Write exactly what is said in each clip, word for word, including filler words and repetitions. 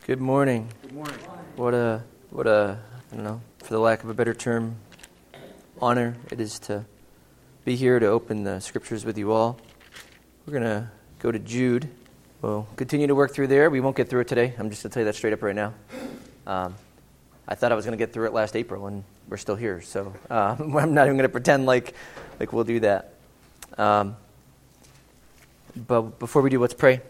Good morning. Good morning. What a, what a, I don't know, for the lack of a better term, honor it is to be here to open the scriptures with you all. We're going to go to Jude. We'll continue to work through there. We won't get through it today. I'm just going to tell you that straight up right now. Um, I thought I was going to get through it last April, and we're still here. So uh, I'm not even going to pretend like, like we'll do that. Um, but before we do, let's pray.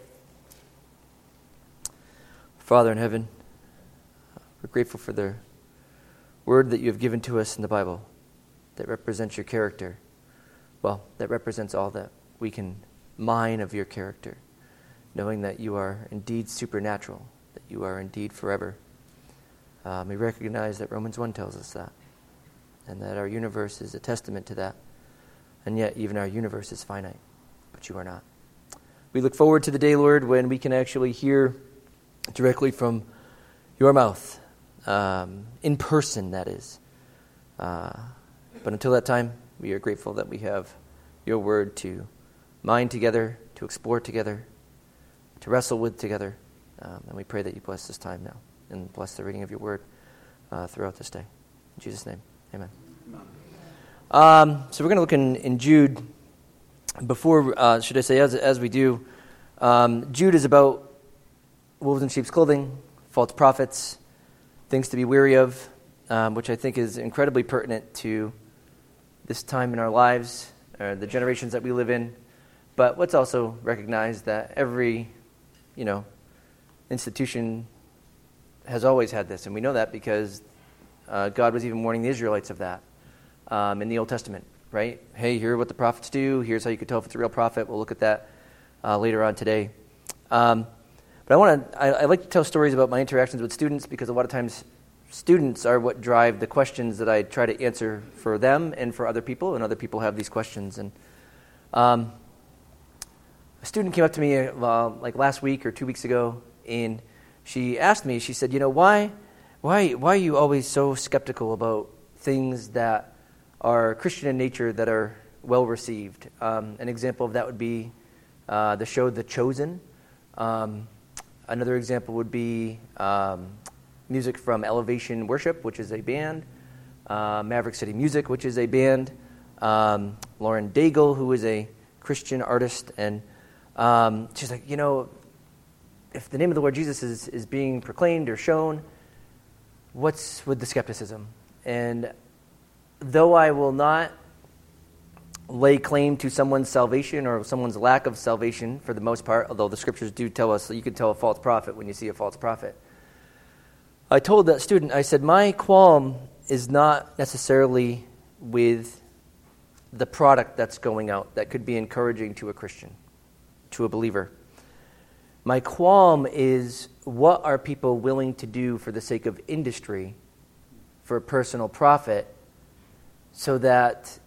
Father in heaven, we're grateful for the word that you have given to us in the Bible that represents your character. Well, that represents all that we can mine of your character, knowing that you are indeed supernatural, that you are indeed forever. Um, we recognize that Romans one tells us that, and that our universe is a testament to that, and yet even our universe is finite, but you are not. We look forward to the day, Lord, when we can actually hear directly from your mouth, um, in person, that is. Uh, but until that time, we are grateful that we have your word to mine together, to explore together, to wrestle with together. Um, and we pray that you bless this time now and bless the reading of your word uh, throughout this day. In Jesus' name, amen. amen. Um, so we're going to look in, in Jude. Before, uh, should I say, as, as we do, um, Jude is about wolves in sheep's clothing, false prophets, things to be wary of, um, which I think is incredibly pertinent to this time in our lives, or the generations that we live in. But let's also recognize that every, you know, institution has always had this, and we know that because uh, God was even warning the Israelites of that um, in the Old Testament, right? Hey, here are what the prophets do. Here's how you can tell if it's a real prophet. We'll look at that uh, later on today. Um, But I want to. I, I like to tell stories about my interactions with students because a lot of times students are what drive the questions that I try to answer for them and for other people, and other people have these questions. And um, a student came up to me uh, like last week or two weeks ago, and she asked me. She said, "You know, why, why, why are you always so skeptical about things that are Christian in nature that are well received?" Um, an example of that would be uh, the show The Chosen. Um, Another example would be um, music from Elevation Worship, which is a band, uh, Maverick City Music, which is a band, um, Lauren Daigle, who is a Christian artist, and um, she's like, you know, if the name of the Lord Jesus is, is being proclaimed or shown, what's with the skepticism? And though I will not lay claim to someone's salvation or someone's lack of salvation for the most part, although the scriptures do tell us that you can tell a false prophet when you see a false prophet. I told that student, I said, my qualm is not necessarily with the product that's going out that could be encouraging to a Christian, to a believer. My qualm is, what are people willing to do for the sake of industry, for personal profit, so that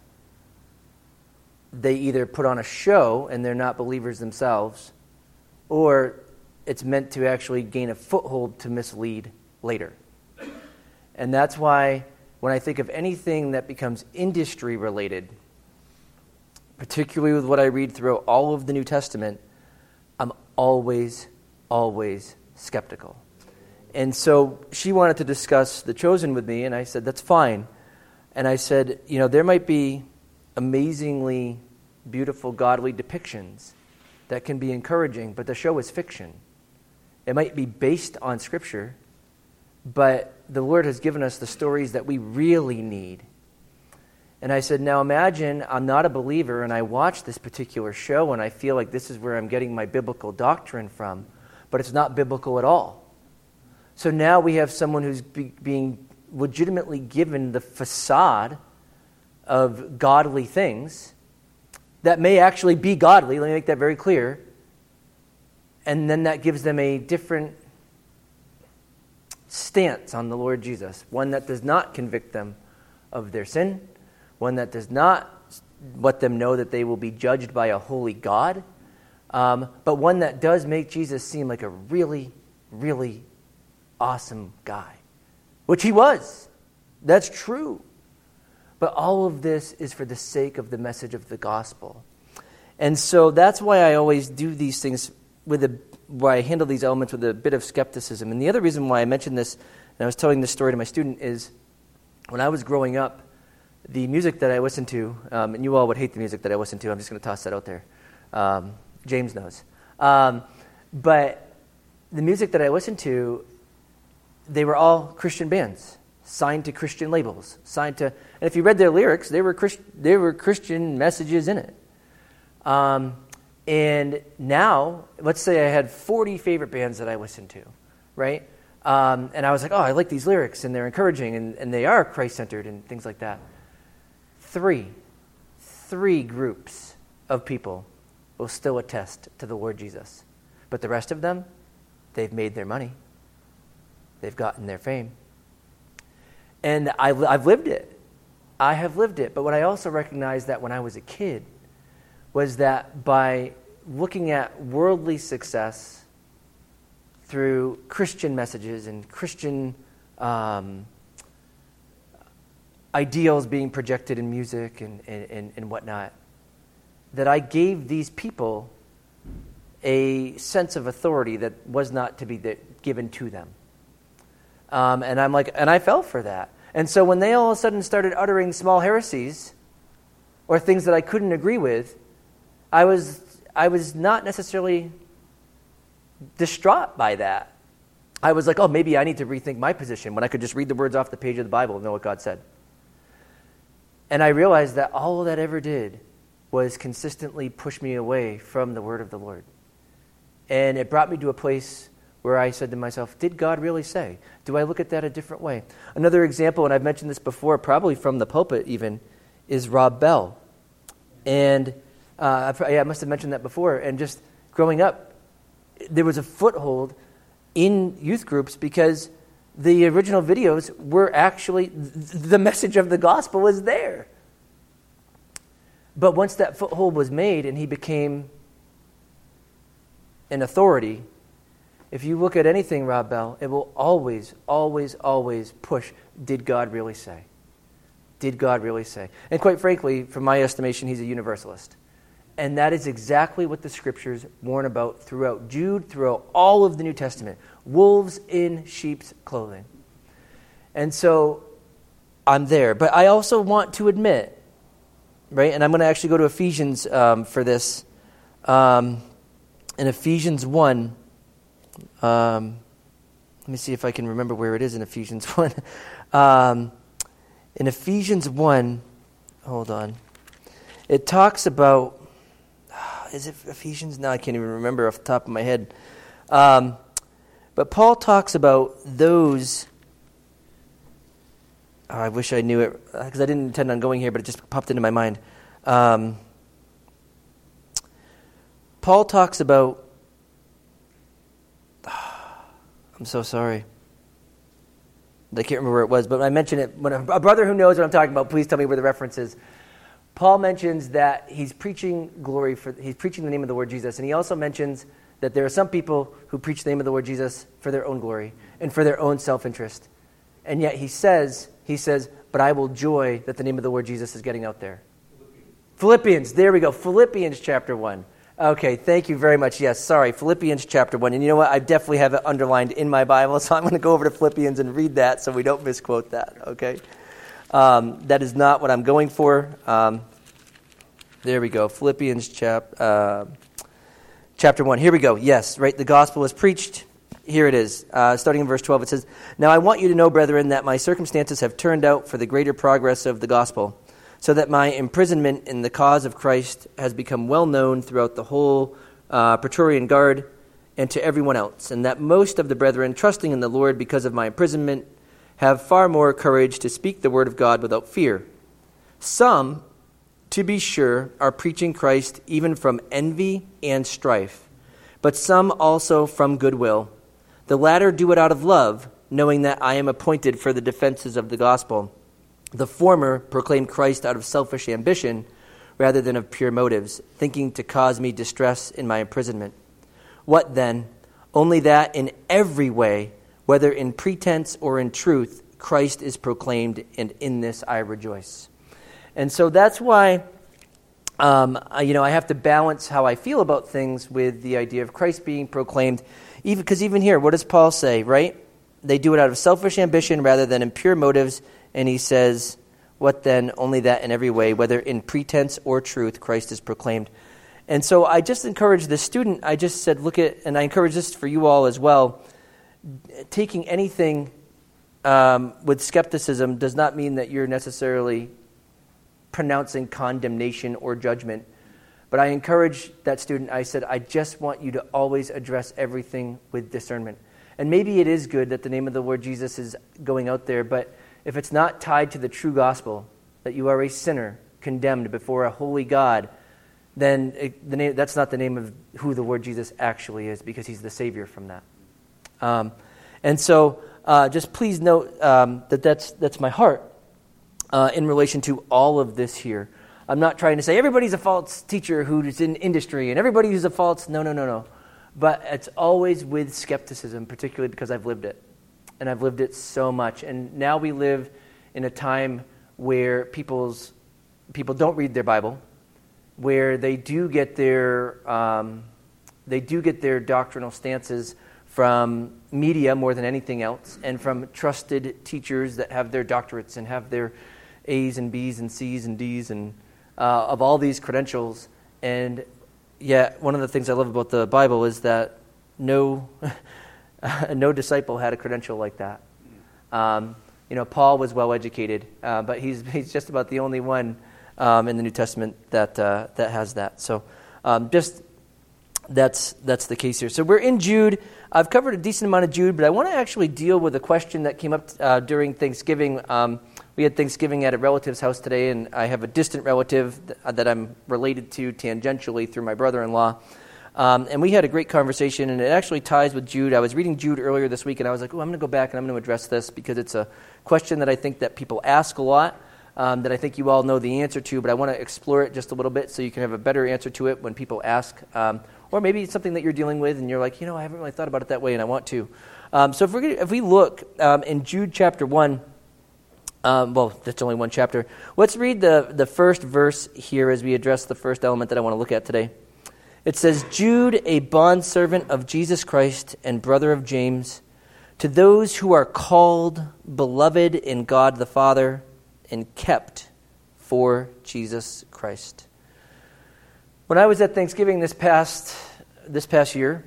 they either put on a show and they're not believers themselves, or it's meant to actually gain a foothold to mislead later. And that's why when I think of anything that becomes industry related, particularly with what I read throughout all of the New Testament, I'm always, always skeptical. And so she wanted to discuss The Chosen with me, and I said, that's fine. And I said, you know, there might be amazingly beautiful, godly depictions that can be encouraging, but the show is fiction. It might be based on Scripture, but the Lord has given us the stories that we really need. And I said, now imagine I'm not a believer and I watch this particular show and I feel like this is where I'm getting my biblical doctrine from, but it's not biblical at all. So now we have someone who's be, being legitimately given the facade of godly things that may actually be godly, let me make that very clear, and then that gives them a different stance on the Lord Jesus, one that does not convict them of their sin, one that does not let them know that they will be judged by a holy God, um, but one that does make Jesus seem like a really, really awesome guy, which he was. That's true. But all of this is for the sake of the message of the gospel. And so that's why I always do these things with a why I handle these elements with a bit of skepticism. And the other reason why I mentioned this, and I was telling this story to my student, is when I was growing up, the music that I listened to, um, and you all would hate the music that I listened to, I'm just going to toss that out there. Um, James knows. Um, but the music that I listened to, they were all Christian bands, signed to Christian labels, signed to, and if you read their lyrics, they were Christ, they were Christian messages in it. Um, and now, let's say I had forty favorite bands that I listened to, right? Um, and I was like, oh, I like these lyrics, and they're encouraging, and, and they are Christ-centered and things like that. Three, three groups of people will still attest to the Lord Jesus. But the rest of them, they've made their money. They've gotten their fame. And I, I've lived it. I have lived it. But what I also recognized that when I was a kid was that by looking at worldly success through Christian messages and Christian um, ideals being projected in music and, and, and whatnot, that I gave these people a sense of authority that was not to be the, given to them. Um, and I'm like, and I fell for that. And so when they all of a sudden started uttering small heresies or things that I couldn't agree with, I was I was not necessarily distraught by that. I was like, oh, maybe I need to rethink my position when I could just read the words off the page of the Bible and know what God said. And I realized that all that ever did was consistently push me away from the word of the Lord. And it brought me to a place where I said to myself, did God really say? Do I look at that a different way? Another example, and I've mentioned this before, probably from the pulpit even, is Rob Bell. And uh, I, yeah, I must have mentioned that before. And just growing up, there was a foothold in youth groups because the original videos were actually, the message of the gospel was there. But once that foothold was made and he became an authority, if you look at anything, Rob Bell, it will always, always, always push, did God really say? Did God really say? And quite frankly, from my estimation, he's a universalist. And that is exactly what the scriptures warn about throughout Jude, throughout all of the New Testament. Wolves in sheep's clothing. And so I'm there. But I also want to admit, right, and I'm going to actually go to Ephesians um, for this. Um, in Ephesians one, um, let me see if I can remember where it is in Ephesians one. um, in Ephesians one, hold on. It talks about, is it Ephesians? No, I can't even remember off the top of my head. Um, but Paul talks about those, oh, I wish I knew it, because I didn't intend on going here, but it just popped into my mind. Um, Paul talks about, I'm so sorry. I can't remember where it was, but when I mention it, when a, a brother who knows what I'm talking about, please tell me where the reference is. Paul mentions that he's preaching glory for, he's preaching the name of the Lord Jesus, and he also mentions that there are some people who preach the name of the Lord Jesus for their own glory and for their own self-interest. And yet he says, he says, but I will joy that the name of the Lord Jesus is getting out there. Philippians, Philippians there we go. Philippians chapter one. Okay, thank you very much. Yes, sorry, Philippians chapter one. And you know what? I definitely have it underlined in my Bible, so I'm going to go over to Philippians and read that so we don't misquote that, okay? Um, that is not what I'm going for. Um, there we go. Philippians chap, uh, chapter one. Here we go. Yes, right. The gospel is preached. Here it is. Uh, starting in verse twelve, it says, now I want you to know, brethren, that my circumstances have turned out for the greater progress of the gospel, so that my imprisonment in the cause of Christ has become well known throughout the whole uh, Praetorian Guard and to everyone else, and that most of the brethren, trusting in the Lord because of my imprisonment, have far more courage to speak the word of God without fear. Some, to be sure, are preaching Christ even from envy and strife, but some also from goodwill. The latter do it out of love, knowing that I am appointed for the defenses of the gospel. The former proclaim Christ out of selfish ambition rather than of pure motives, thinking to cause me distress in my imprisonment. What then? Only that in every way, whether in pretense or in truth, Christ is proclaimed, and in this I rejoice. And so that's why um, I, you know, I have to balance how I feel about things with the idea of Christ being proclaimed. Even because even here, what does Paul say, right? They do it out of selfish ambition rather than impure motives. And he says, what then? Only that in every way, whether in pretense or truth, Christ is proclaimed. And so I just encouraged the student, I just said, look at, and I encourage this for you all as well, taking anything um, with skepticism does not mean that you're necessarily pronouncing condemnation or judgment. But I encourage that student, I said, I just want you to always address everything with discernment. And maybe it is good that the name of the Lord Jesus is going out there, but if it's not tied to the true gospel, that you are a sinner condemned before a holy God, then it, the name, that's not the name of who the Lord Jesus actually is, because he's the Savior from that. Um, and so uh, just please note um, that that's, that's my heart uh, in relation to all of this here. I'm not trying to say everybody's a false teacher who's in industry and everybody who's a false... No, no, no, no. But it's always with skepticism, particularly because I've lived it. And I've lived it so much. And now we live in a time where people's people don't read their Bible, where they do get their um, they do get their doctrinal stances from media more than anything else, and from trusted teachers that have their doctorates and have their A's and B's and C's and D's and uh, of all these credentials. And yet, one of the things I love about the Bible is that no no disciple had a credential like that. Um, you know, Paul was well educated, uh, but he's he's just about the only one um, in the New Testament that uh, that has that. So, um, just that's that's the case here. So we're in Jude. I've covered a decent amount of Jude, but I want to actually deal with a question that came up uh, during Thanksgiving. Um, we had Thanksgiving at a relative's house today, and I have a distant relative th- that I'm related to tangentially through my brother-in-law. Um, and we had a great conversation, and it actually ties with Jude. I was reading Jude earlier this week, and I was like, oh, I'm going to go back and I'm going to address this because it's a question that I think that people ask a lot, um, that I think you all know the answer to, but I want to explore it just a little bit so you can have a better answer to it when people ask. Um, or maybe it's something that you're dealing with, and you're like, you know, I haven't really thought about it that way, and I want to. Um, so if, we're gonna, if we look um, in Jude chapter one, um, well, that's only one chapter. Let's read the, the first verse here as we address the first element that I want to look at today. It says, Jude, a bondservant of Jesus Christ and brother of James, to those who are called, beloved in God the Father, and kept for Jesus Christ. When I was at Thanksgiving this past this past year,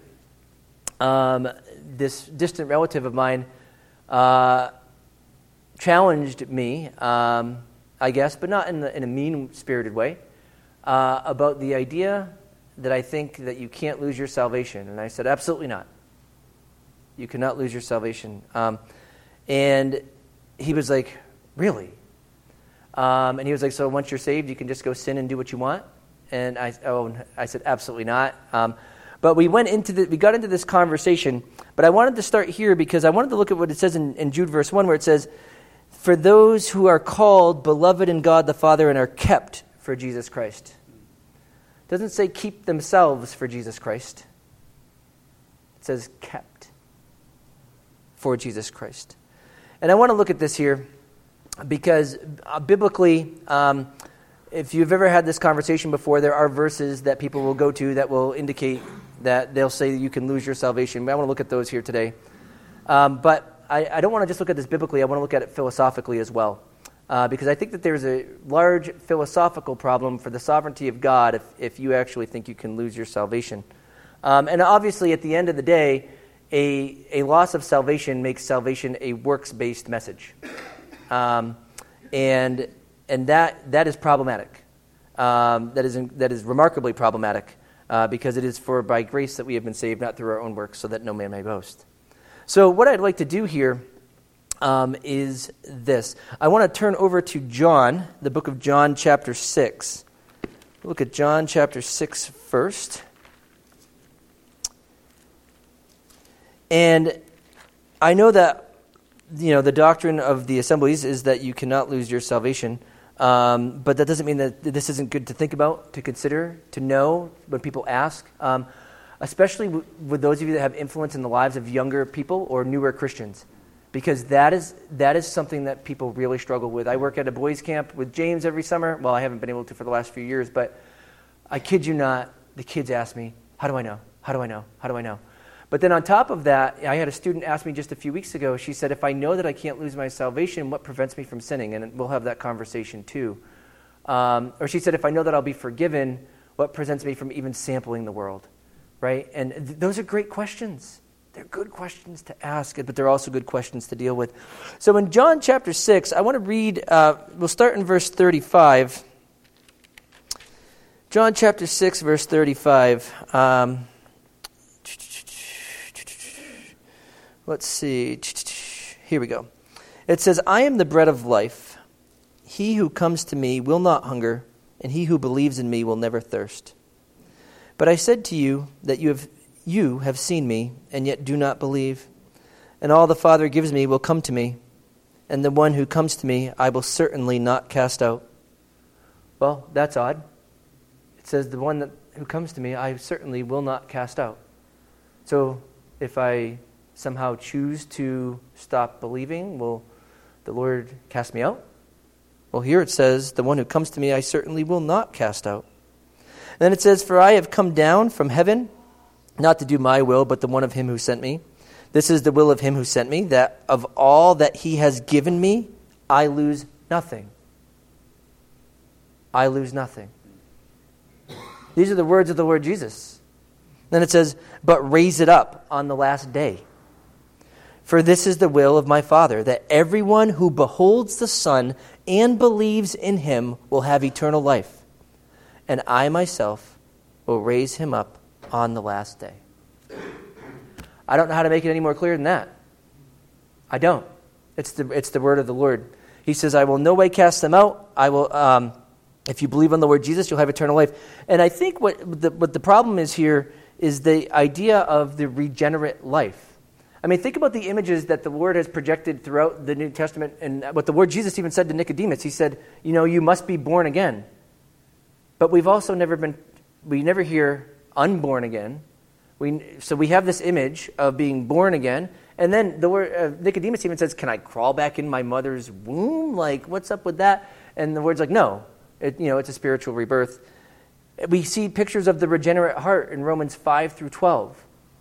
um, this distant relative of mine uh, challenged me, um, I guess, but not in, the, in a mean-spirited way, uh, about the idea that I think that you can't lose your salvation. And I said, absolutely not. You cannot lose your salvation. Um, and he was like, really? Um, and he was like, so once you're saved, you can just go sin and do what you want? And I, oh, I said, absolutely not. Um, but we went into the, we got into this conversation, but I wanted to start here because I wanted to look at what it says in, in Jude verse one, where it says, for those who are called, beloved in God the Father, and are kept for Jesus Christ. It doesn't say keep themselves for Jesus Christ. It says kept for Jesus Christ. And I want to look at this here because uh, biblically, um, if you've ever had this conversation before, there are verses that people will go to that will indicate that they'll say that you can lose your salvation. But I want to look at those here today. Um, but I, I don't want to just look at this biblically. I want to look at it philosophically as well. Uh, because I think that there's a large philosophical problem for the sovereignty of God if, if you actually think you can lose your salvation. Um, and obviously, at the end of the day, a, a loss of salvation makes salvation a works-based message. Um, and and that that is problematic. Um, that is in, that is remarkably problematic uh, because it is for by grace that we have been saved, not through our own works, so that no man may boast. So what I'd like to do here Um, is this. I want to turn over to John, the book of John chapter six. Look at John chapter six first. And I know that, you know, the doctrine of the assemblies is that you cannot lose your salvation. Um, but that doesn't mean that this isn't good to think about, to consider, to know when people ask. Um, especially w- with those of you that have influence in the lives of younger people or newer Christians. Because that is that is something that people really struggle with. I work at a boys' camp with James every summer. Well, I haven't been able to for the last few years, but I kid you not, the kids ask me, how do I know? How do I know? How do I know? But then on top of that, I had a student ask me just a few weeks ago, she said, if I know that I can't lose my salvation, what prevents me from sinning? And we'll have that conversation too. Um, or she said, if I know that I'll be forgiven, what prevents me from even sampling the world? Right? And th- those are great questions. They're good questions to ask, but they're also good questions to deal with. So in John chapter six, I want to read, uh, we'll start in verse thirty-five. John chapter six, verse thirty-five. Um, let's see. Here we go. It says, I am the bread of life. He who comes to me will not hunger, and he who believes in me will never thirst. But I said to you that you have you have seen me, and yet do not believe. And all the Father gives me will come to me, and the one who comes to me I will certainly not cast out. Well, that's odd. It says the one that, who comes to me I certainly will not cast out. So if I somehow choose to stop believing, will the Lord cast me out? Well, here it says, the one who comes to me I certainly will not cast out. And then it says, for I have come down from heaven, not to do my will, but the one of him who sent me. This is the will of him who sent me, that of all that he has given me, I lose nothing. I lose nothing. These are the words of the Lord Jesus. Then it says, but raise it up on the last day. For this is the will of my Father, that everyone who beholds the Son and believes in him will have eternal life. And I myself will raise him up on the last day. I don't know how to make it any more clear than that. I don't. It's the it's the word of the Lord. He says, I will no way cast them out. I will, um, if you believe on the Lord Jesus, you'll have eternal life. And I think what the, what the problem is here is the idea of the regenerate life. I mean, think about the images that the Lord has projected throughout the New Testament, and what the Lord Jesus even said to Nicodemus. He said, you know, you must be born again. But we've also never been, we never hear unborn again. We So we have this image of being born again. And then the word uh, Nicodemus even says, can I crawl back in my mother's womb? Like, what's up with that? And the word's like, no. It, you know, it's a spiritual rebirth. We see pictures of the regenerate heart in Romans five through twelve.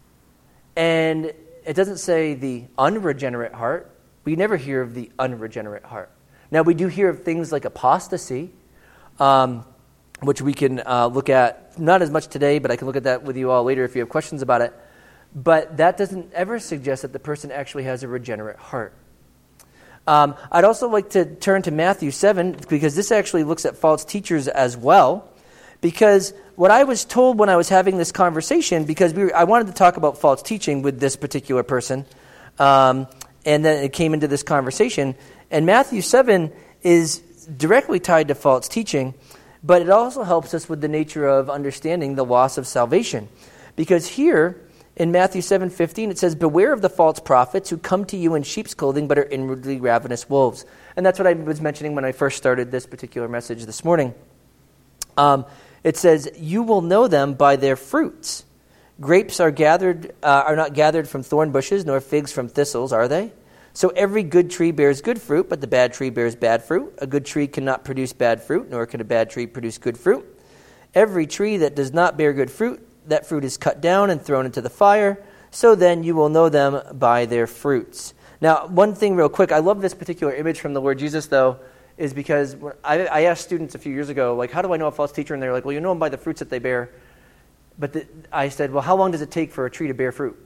And it doesn't say the unregenerate heart. We never hear of the unregenerate heart. Now, we do hear of things like apostasy, um, which we can uh, look at, not as much today, but I can look at that with you all later if you have questions about it. But that doesn't ever suggest that the person actually has a regenerate heart. Um, I'd also like to turn to Matthew seven, because this actually looks at false teachers as well. Because what I was told when I was having this conversation, because we were, I wanted to talk about false teaching with this particular person, um, and then it came into this conversation. And Matthew seven is directly tied to false teaching, but it also helps us with the nature of understanding the loss of salvation. Because here, in Matthew seven fifteen, it says, beware of the false prophets who come to you in sheep's clothing but are inwardly ravenous wolves. And that's what I was mentioning when I first started this particular message this morning. Um, it says, you will know them by their fruits. Grapes are gathered uh, are not gathered from thorn bushes, nor figs from thistles, are they? So every good tree bears good fruit, but the bad tree bears bad fruit. A good tree cannot produce bad fruit, nor can a bad tree produce good fruit. Every tree that does not bear good fruit, that fruit is cut down and thrown into the fire. So then you will know them by their fruits. Now, one thing real quick, I love this particular image from the Lord Jesus, though, is because I, I asked students a few years ago, like, how do I know a false teacher? And they're like, well, you know them by the fruits that they bear. But the, I said, well, how long does it take for a tree to bear fruit?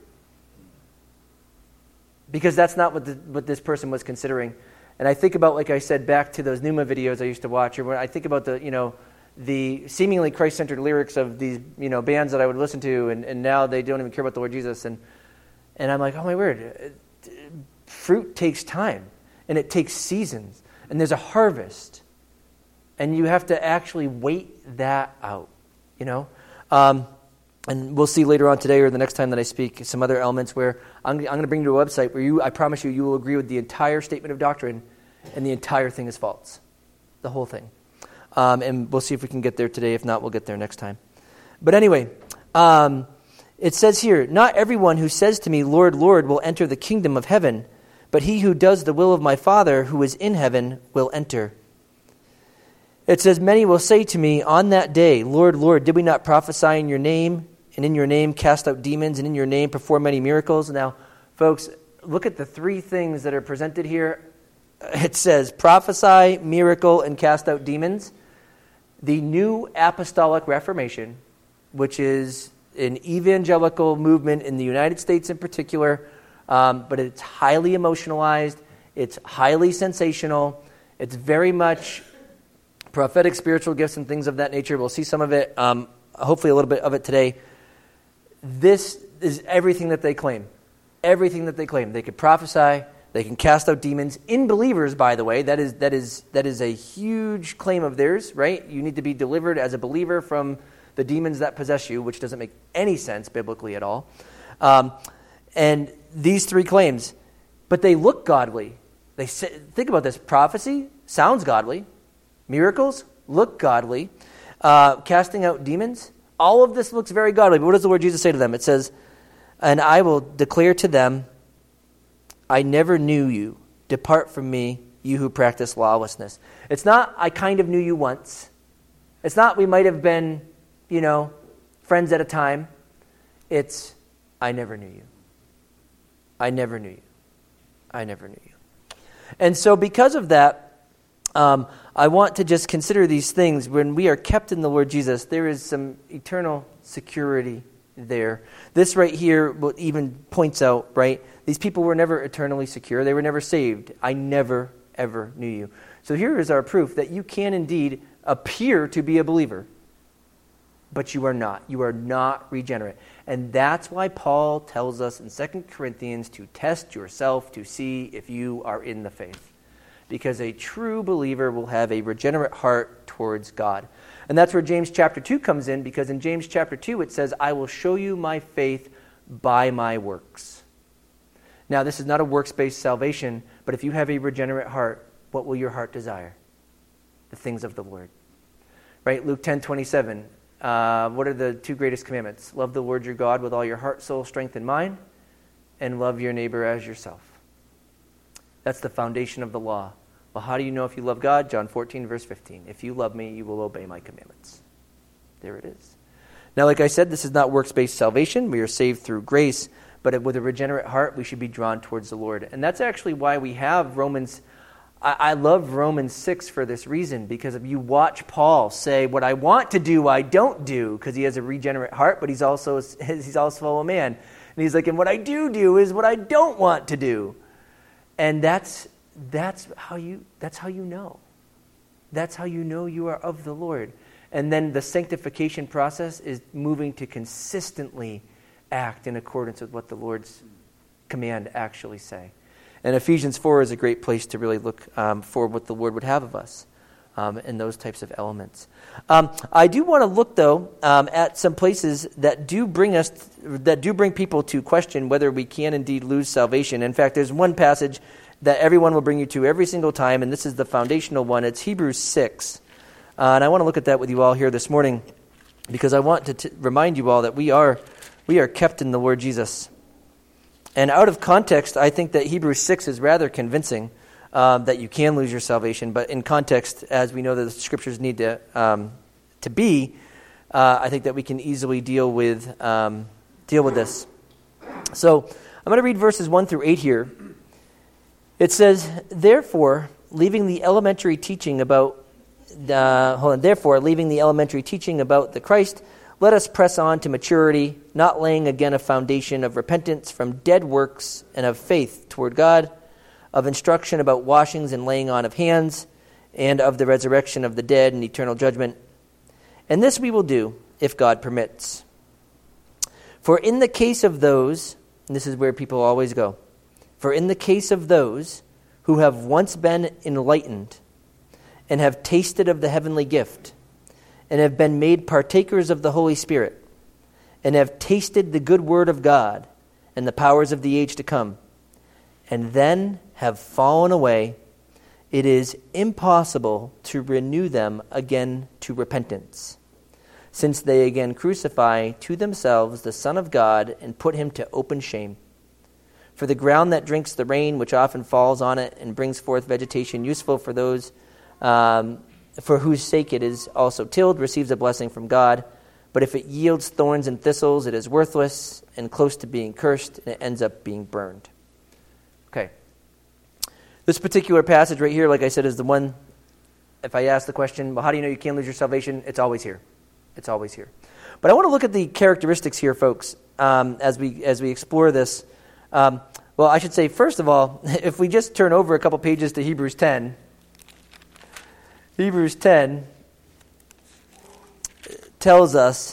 Because that's not what the, what this person was considering. And I think about, like I said, back to those Numa videos I used to watch, or when I think about the, you know, the seemingly Christ-centered lyrics of these, you know, bands that I would listen to, and, and now they don't even care about the Lord Jesus. And and I'm like, oh my word, fruit takes time, and it takes seasons, and there's a harvest, and you have to actually wait that out, you know. Um, and we'll see later on today or the next time that I speak some other elements where I'm, I'm going to bring you to a website where you, I promise you, you will agree with the entire statement of doctrine, and the entire thing is false, the whole thing. Um, and we'll see if we can get there today. If not, we'll get there next time. But anyway, um, it says here, not everyone who says to me, Lord, Lord, will enter the kingdom of heaven, but he who does the will of my Father who is in heaven will enter. It says, many will say to me on that day, Lord, Lord, did we not prophesy in your name, and in your name cast out demons, and in your name perform many miracles? Now, folks, look at the three things that are presented here. It says prophesy, miracle, and cast out demons. The New Apostolic Reformation, which is an evangelical movement in the United States in particular, um, but it's highly emotionalized, it's highly sensational, it's very much prophetic spiritual gifts and things of that nature. We'll see some of it, um, hopefully a little bit of it today. This is everything that they claim. Everything that they claim. They can prophesy, they can cast out demons in believers, by the way. That is that is that is a huge claim of theirs, right? You need to be delivered as a believer from the demons that possess you, which doesn't make any sense biblically at all. Um, and these three claims, but they look godly. They say, think about this. Prophecy sounds godly. Miracles look godly. Uh, casting out demons, all of this looks very godly. But what does the Lord Jesus say to them? It says, and I will declare to them, I never knew you. Depart from me, you who practice lawlessness. It's not, I kind of knew you once. It's not, we might have been, you know, friends at a time. It's, I never knew you. I never knew you. I never knew you. And so because of that, um, I want to just consider these things. When we are kept in the Lord Jesus, there is some eternal security there. This right here even points out, right, these people were never eternally secure. They were never saved. I never, ever knew you. So here is our proof that you can indeed appear to be a believer, but you are not. You are not regenerate. And that's why Paul tells us in Second Corinthians to test yourself to see if you are in the faith. Because a true believer will have a regenerate heart towards God. And that's where James chapter two comes in, because in James chapter two it says, I will show you my faith by my works. Now, this is not a works-based salvation, but if you have a regenerate heart, what will your heart desire? The things of the Lord. Right? Luke ten twenty-seven. Uh, what are the two greatest commandments? Love the Lord your God with all your heart, soul, strength, and mind, and love your neighbor as yourself. That's the foundation of the law. Well, how do you know if you love God? John fourteen, verse fifteen. If you love me, you will obey my commandments. There it is. Now, like I said, this is not works-based salvation. We are saved through grace, but with a regenerate heart, we should be drawn towards the Lord. And that's actually why we have Romans. I, I love Romans six for this reason, because if you watch Paul say, what I want to do, I don't do, because he has a regenerate heart, but he's also he's also a man. And he's like, and what I do do is what I don't want to do. And that's that's how you that's how you know. That's how you know you are of the Lord. And then the sanctification process is moving to consistently act in accordance with what the Lord's command actually say. And Ephesians four is a great place to really look um, for what the Lord would have of us um, in those types of elements. Um, I do want to look, though, um, at some places that do bring us, that do bring people to question whether we can indeed lose salvation. In fact, there's one passage that everyone will bring you to every single time, and this is the foundational one. It's Hebrews six. Uh, and I want to look at that with you all here this morning, because I want to t- remind you all that we are we are kept in the Lord Jesus. And out of context, I think that Hebrews six is rather convincing um, that you can lose your salvation. But in context, as we know that the Scriptures need to um, to be, uh, I think that we can easily deal with um, deal with this. So I'm going to read verses one through eight here. It says, "Therefore, leaving the elementary teaching about Uh, hold on. Therefore, leaving the elementary teaching about the Christ, let us press on to maturity, not laying again a foundation of repentance from dead works and of faith toward God, of instruction about washings and laying on of hands, and of the resurrection of the dead and eternal judgment. And this we will do, if God permits. For in the case of those," and this is where people always go, "for in the case of those who have once been enlightened, and have tasted of the heavenly gift, and have been made partakers of the Holy Spirit, and have tasted the good word of God and the powers of the age to come, and then have fallen away, it is impossible to renew them again to repentance, since they again crucify to themselves the Son of God and put him to open shame. For the ground that drinks the rain which often falls on it and brings forth vegetation useful for those Um, for whose sake it is also tilled, receives a blessing from God. But if it yields thorns and thistles, it is worthless and close to being cursed, and it ends up being burned. Okay. This particular passage right here, like I said, is the one, if I ask the question, well, how do you know you can't lose your salvation? It's always here. It's always here. But I want to look at the characteristics here, folks, um, as we as we explore this. Um, well, I should say, first of all, if we just turn over a couple pages to Hebrews ten, Hebrews ten tells us,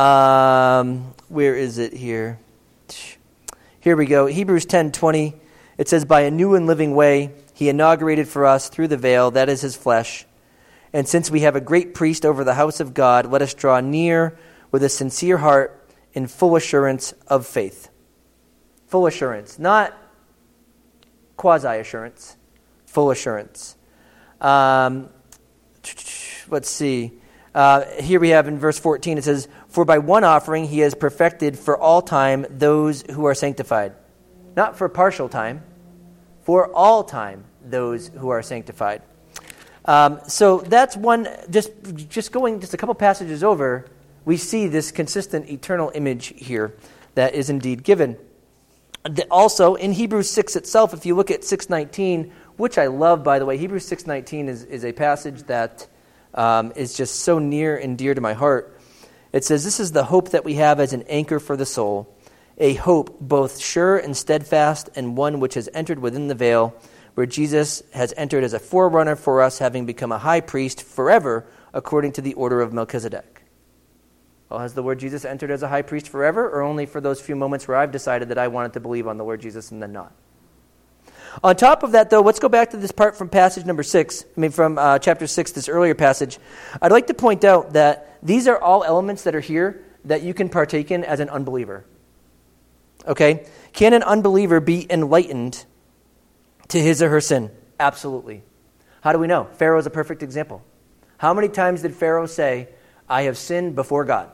um, where is it here? Here we go. Hebrews ten twenty. It says, by a new and living way, he inaugurated for us through the veil, that is his flesh. And since we have a great priest over the house of God, let us draw near with a sincere heart in full assurance of faith. Full assurance, not quasi-assurance, full assurance. Um, let's see. Uh, here we have in verse fourteen, it says, for by one offering he has perfected for all time those who are sanctified. Not for partial time, for all time those who are sanctified. Um, so that's one, just, just going just a couple passages over, we see this consistent eternal image here that is indeed given. Also, in Hebrews six itself, if you look at six nineteen, which I love, by the way, Hebrews six nineteen is, is a passage that um, is just so near and dear to my heart. It says, this is the hope that we have as an anchor for the soul, a hope both sure and steadfast, and one which has entered within the veil, where Jesus has entered as a forerunner for us, having become a high priest forever, according to the order of Melchizedek. Well, has the Lord Jesus entered as a high priest forever, or only for those few moments where I've decided that I wanted to believe on the Lord Jesus and then not? On top of that, though, let's go back to this part from passage number six, I mean from uh, chapter six, this earlier passage. I'd like to point out that these are all elements that are here that you can partake in as an unbeliever. Okay? Can an unbeliever be enlightened to his or her sin? Absolutely. How do we know? Pharaoh is a perfect example. How many times did Pharaoh say, I have sinned before God,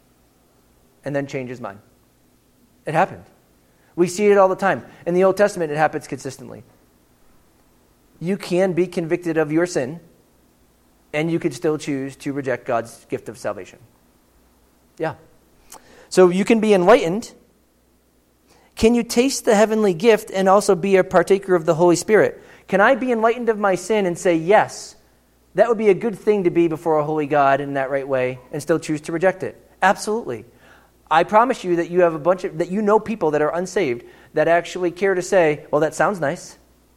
and then change his mind? It happened. We see it all the time. In the Old Testament, it happens consistently. You can be convicted of your sin, and you could still choose to reject God's gift of salvation. Yeah. So you can be enlightened. Can you taste the heavenly gift and also be a partaker of the Holy Spirit? Can I be enlightened of my sin and say, yes, that would be a good thing to be before a holy God in that right way, and still choose to reject it? Absolutely. I promise you that you have a bunch of, that you know people that are unsaved that actually care to say, well, that sounds nice.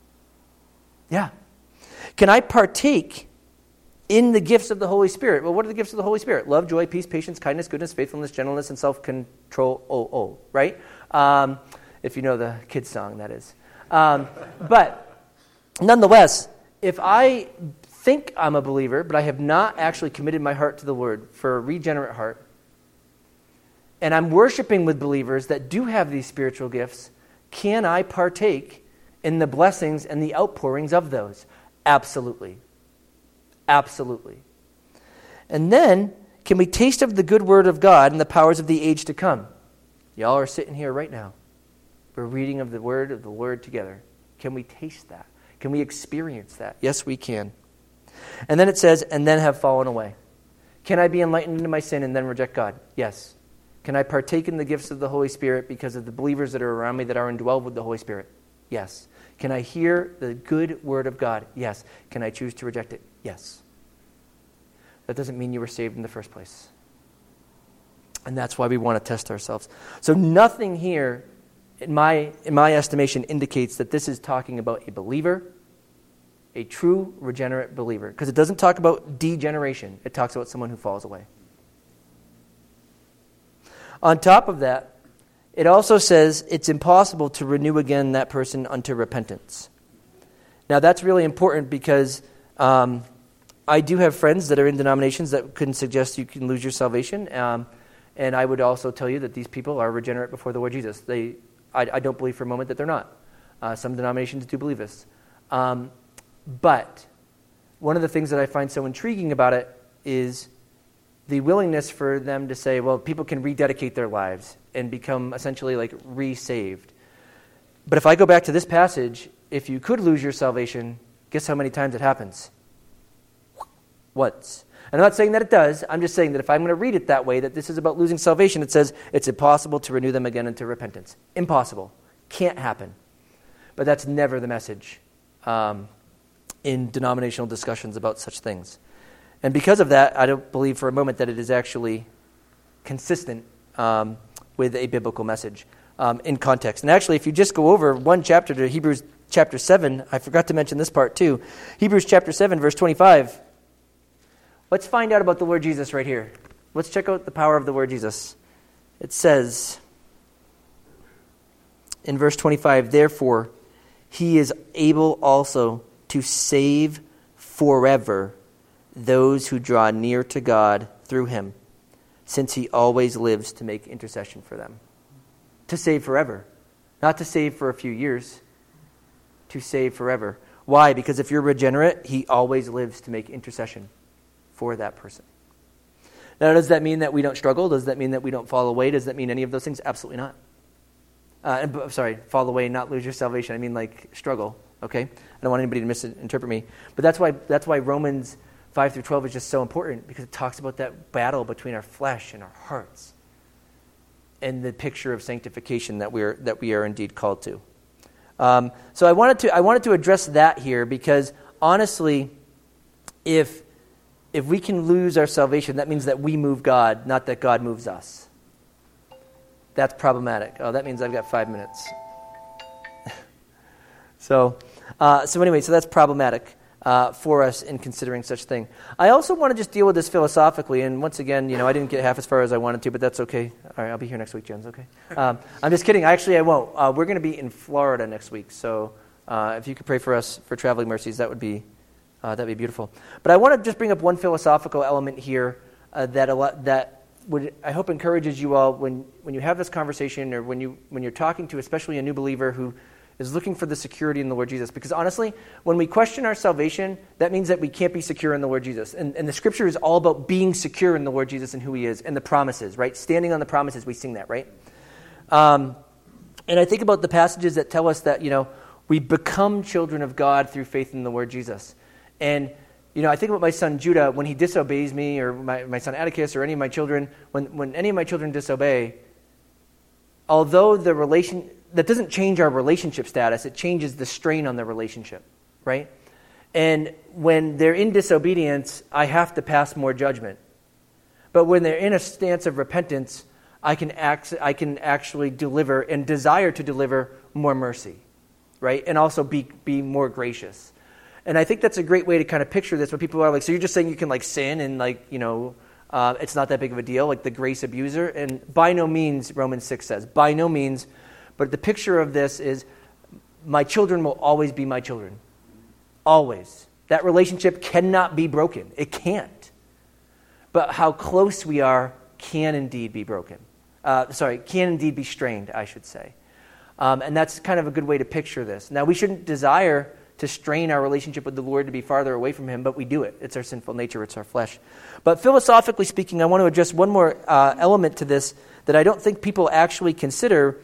Yeah. Can I partake in the gifts of the Holy Spirit? Well, what are the gifts of the Holy Spirit? Love, joy, peace, patience, kindness, goodness, faithfulness, gentleness, and self-control. Oh, oh, right? Um, if you know the kids' song, that is. Um, but nonetheless, if I think I'm a believer, but I have not actually committed my heart to the Lord for a regenerate heart, and I'm worshiping with believers that do have these spiritual gifts, can I partake in the blessings and the outpourings of those? Absolutely. Absolutely. And then, can we taste of the good word of God and the powers of the age to come? Y'all are sitting here right now. We're reading of the word of the Lord together. Can we taste that? Can we experience that? Yes, we can. And then it says, and then have fallen away. Can I be enlightened into my sin and then reject God? Yes. Can I partake in the gifts of the Holy Spirit because of the believers that are around me that are indwelled with the Holy Spirit? Yes. Can I hear the good word of God? Yes. Can I choose to reject it? Yes. That doesn't mean you were saved in the first place. And that's why we want to test ourselves. So nothing here, in my, in my estimation, indicates that this is talking about a believer, a true regenerate believer. Because it doesn't talk about degeneration. It talks about someone who falls away. On top of that, it also says it's impossible to renew again that person unto repentance. Now that's really important because um, I do have friends that are in denominations that can suggest you can lose your salvation. Um, and I would also tell you that these people are regenerate before the Lord Jesus. They, I, I don't believe for a moment that they're not. Uh, some denominations do believe this. Um, but one of the things that I find so intriguing about it is the willingness for them to say, well, people can rededicate their lives and become essentially like re-saved. But if I go back to this passage, if you could lose your salvation, guess how many times it happens? once. And I'm not saying that it does. I'm just saying that if I'm going to read it that way, that this is about losing salvation, it says it's impossible to renew them again into repentance. Impossible. Can't happen. But that's never the message um, in denominational discussions about such things. And because of that, I don't believe for a moment that it is actually consistent um, with a biblical message um, in context. And actually, if you just go over one chapter to Hebrews chapter seven, I forgot to mention this part too. Hebrews chapter seven, verse twenty-five. Let's find out about the Lord Jesus right here. Let's check out the power of the Lord Jesus. It says in verse twenty-five, therefore, he is able also to save forever those who draw near to God through him, since he always lives to make intercession for them. To save forever. Not to save for a few years. To save forever. Why? Because if you're regenerate, he always lives to make intercession for that person. Now, does that mean that we don't struggle? Does that mean that we don't fall away? Does that mean any of those things? Absolutely not. Uh, and, sorry, fall away, not lose your salvation. I mean, like, struggle, okay? I don't want anybody to misinterpret me. But that's why that's why Romans five through twelve is just so important, because it talks about that battle between our flesh and our hearts and the picture of sanctification that we are that we are indeed called to. Um, so I wanted to I wanted to address that here, because honestly, if if we can lose our salvation, that means that we move God, not that God moves us. That's problematic. Oh, that means I've got five minutes. so, uh, so anyway, so that's problematic uh, for us in considering such thing. I also want to just deal with this philosophically, and once again, you know, I didn't get half as far as I wanted to, but that's okay. All right, I'll be here next week, Jens. Okay. Um, I'm just kidding. Actually, I won't. Uh, we're going to be in Florida next week, so uh, if you could pray for us for traveling mercies, that would be uh, that'd be beautiful. But I want to just bring up one philosophical element here uh, that a lot that. Would, I hope encourages you all when, when you have this conversation, or when, you, when you're talking to especially a new believer who is looking for the security in the Lord Jesus. Because honestly, when we question our salvation, that means that we can't be secure in the Lord Jesus. And, and the scripture is all about being secure in the Lord Jesus and who he is, and the promises, right? Standing on the promises, we sing that, right? Um, and I think about the passages that tell us that, you know, we become children of God through faith in the Lord Jesus. And you know, I think about my son Judah, when he disobeys me, or my, my son Atticus, or any of my children, when, when any of my children disobey, although the relation, that doesn't change our relationship status, it changes the strain on the relationship, right? And when they're in disobedience, I have to pass more judgment. But when they're in a stance of repentance, I can act, I can actually deliver and desire to deliver more mercy, right? And also be be more gracious. And I think that's a great way to kind of picture this when people are like, so you're just saying you can like sin and like, you know, uh, it's not that big of a deal, like the grace abuser. And by no means, Romans six says, by no means. But the picture of this is my children will always be my children. Always. That relationship cannot be broken. It can't. But how close we are can indeed be broken. Uh, sorry, can indeed be strained, I should say. Um, and that's kind of a good way to picture this. Now, we shouldn't desire to strain our relationship with the Lord to be farther away from him, but we do it. It's our sinful nature. It's our flesh. But philosophically speaking, I want to address one more uh, element to this that I don't think people actually consider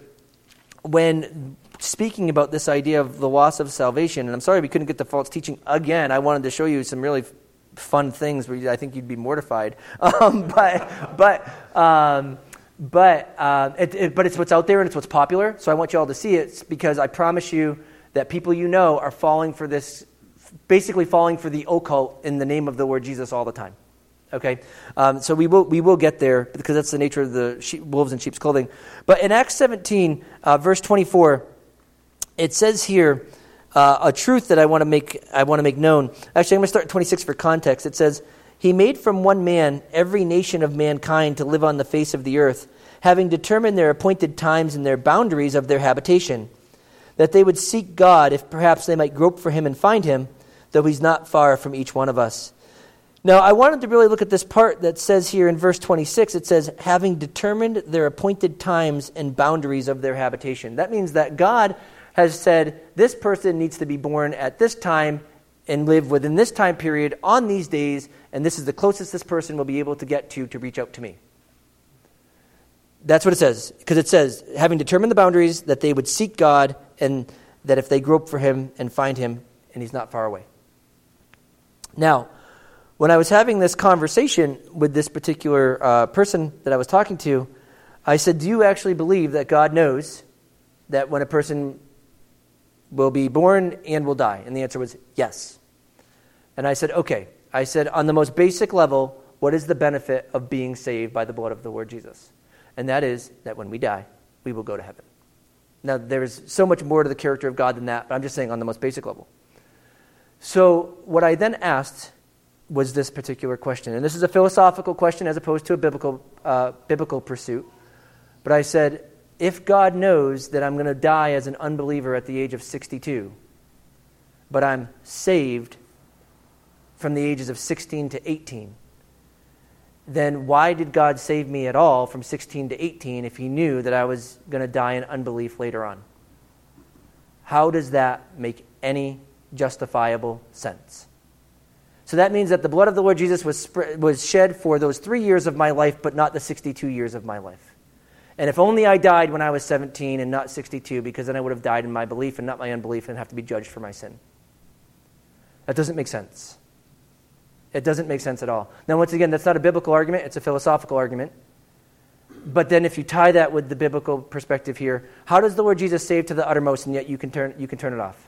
when speaking about this idea of the loss of salvation. And I'm sorry we couldn't get the false teaching again. I wanted to show you some really fun things where I think you'd be mortified. Um, but but um, but uh, it, it, but it's what's out there and it's what's popular. So I want you all to see it, because I promise you that people you know are falling for this, basically falling for the occult in the name of the Lord Jesus all the time. Okay, um, so we will we will get there, because that's the nature of the sheep, wolves in sheep's clothing. But in Acts seventeen, uh, verse twenty-four, it says here uh, a truth that I want to make I want to make known. Actually, I'm going to start at twenty-six for context. It says, "He made from one man every nation of mankind to live on the face of the earth, having determined their appointed times and their boundaries of their habitation, that they would seek God, if perhaps they might grope for him and find him, though he's not far from each one of us." Now, I wanted to really look at this part that says here in verse twenty-six, it says, having determined their appointed times and boundaries of their habitation. That means that God has said, this person needs to be born at this time and live within this time period on these days, and this is the closest this person will be able to get to to reach out to me. That's what it says, because it says, having determined the boundaries, that they would seek God, and that if they grope for him and find him, and he's not far away. Now, when I was having this conversation with this particular uh, person that I was talking to, I said, do you actually believe that God knows that when a person will be born and will die? And the answer was yes. And I said, okay. I said, on the most basic level, what is the benefit of being saved by the blood of the Lord Jesus? And that is that when we die, we will go to heaven. Now, there's so much more to the character of God than that, but I'm just saying on the most basic level. So what I then asked was this particular question. And this is a philosophical question as opposed to a biblical uh, biblical pursuit. But I said, if God knows that I'm going to die as an unbeliever at the age of sixty-two, but I'm saved from the ages of sixteen to eighteen, then why did God save me at all from sixteen to eighteen if he knew that I was going to die in unbelief later on? How does that make any justifiable sense? So that means that the blood of the Lord Jesus was sp- was shed for those three years of my life, but not the sixty-two years of my life. And if only I died when I was seventeen and not sixty-two, because then I would have died in my belief and not my unbelief and have to be judged for my sin. That doesn't make sense. It doesn't make sense at all. Now, once again, that's not a biblical argument. It's a philosophical argument. But then if you tie that with the biblical perspective here, how does the Lord Jesus save to the uttermost and yet you can turn you can turn it off?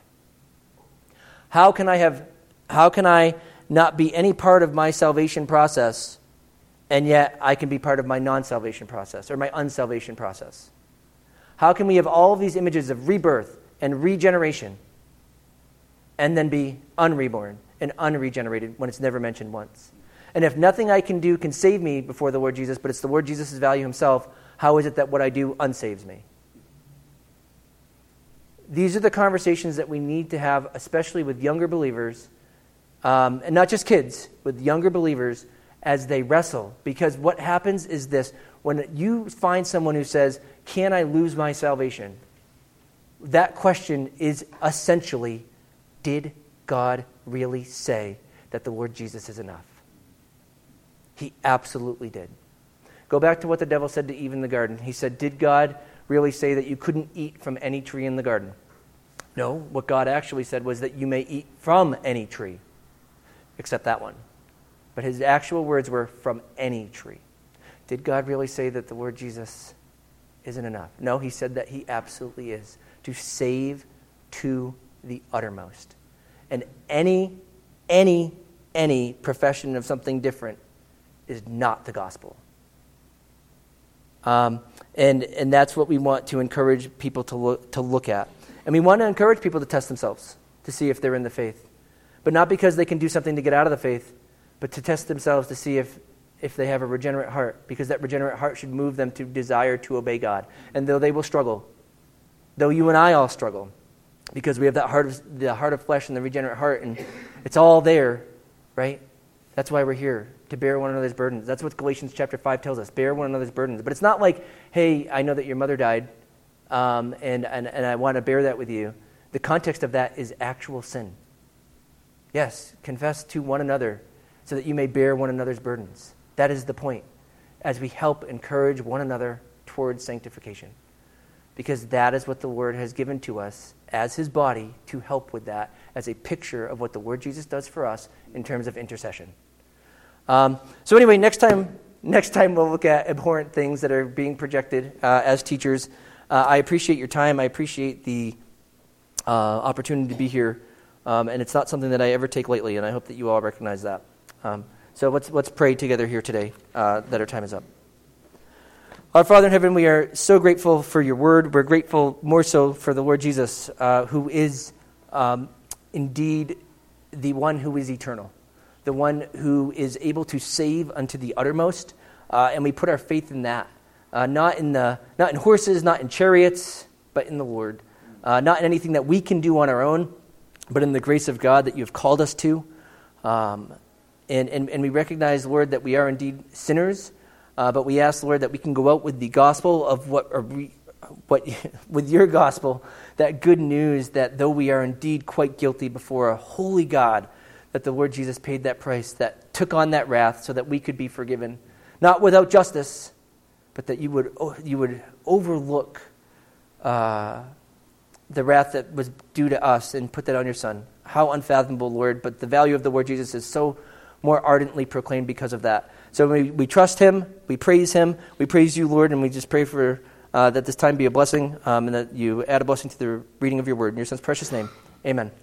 How can I have how can I not be any part of my salvation process and yet I can be part of my non-salvation process or my unsalvation process? How can we have all of these images of rebirth and regeneration and then be unreborn and unregenerated when it's never mentioned once? And if nothing I can do can save me before the Lord Jesus, but it's the Lord Jesus' value himself, how is it that what I do unsaves me? These are the conversations that we need to have, especially with younger believers, um, and not just kids, with younger believers as they wrestle. Because what happens is this: when you find someone who says, can I lose my salvation? That question is essentially, did God really say that the Lord Jesus is enough? He absolutely did. Go back to what the devil said to Eve in the garden. He said, did God really say that you couldn't eat from any tree in the garden? No, what God actually said was that you may eat from any tree, except that one. But his actual words were from any tree. Did God really say that the Lord Jesus isn't enough? No, he said that he absolutely is, to save to the uttermost. And any, any, any profession of something different is not the gospel. Um, and and that's what we want to encourage people to look, to look at. And we want to encourage people to test themselves to see if they're in the faith. But not because they can do something to get out of the faith, but to test themselves to see if, if they have a regenerate heart, because that regenerate heart should move them to desire to obey God. And though they will struggle, though you and I all struggle, because we have that heart of, the heart of flesh and the regenerate heart, and it's all there, right? That's why we're here, to bear one another's burdens. That's what Galatians chapter five tells us, bear one another's burdens. But it's not like, hey, I know that your mother died, um, and, and, and I want to bear that with you. The context of that is actual sin. Yes, confess to one another so that you may bear one another's burdens. That is the point, as we help encourage one another towards sanctification. Because that is what the Lord has given to us as his body to help with that, as a picture of what the Lord Jesus does for us in terms of intercession. Um, so anyway, next time next time we'll look at abhorrent things that are being projected uh, as teachers. Uh, I appreciate your time. I appreciate the uh, opportunity to be here. Um, and it's not something that I ever take lightly, and I hope that you all recognize that. Um, so let's let's pray together here today uh, that our time is up. Our Father in heaven, we are so grateful for your word. We're grateful more so for the Lord Jesus, uh, who is um, indeed the one who is eternal, the one who is able to save unto the uttermost, uh, and we put our faith in that, uh, not in the not in horses, not in chariots, but in the Lord, uh, not in anything that we can do on our own, but in the grace of God that you have called us to. Um, and, and, and we recognize, Lord, that we are indeed sinners, uh, but we ask, Lord, that we can go out with the gospel of what, or we, what with your gospel, that good news that though we are indeed quite guilty before a holy God, that the Lord Jesus paid that price, that took on that wrath so that we could be forgiven, not without justice, but that you would you would overlook uh, the wrath that was due to us and put that on your Son. How unfathomable, Lord, but the value of the Lord Jesus is so more ardently proclaimed because of that. So we, we trust him, we praise him, we praise you, Lord, and we just pray for uh, that this time be a blessing um, and that you add a blessing to the reading of your word. In your son's precious name, amen.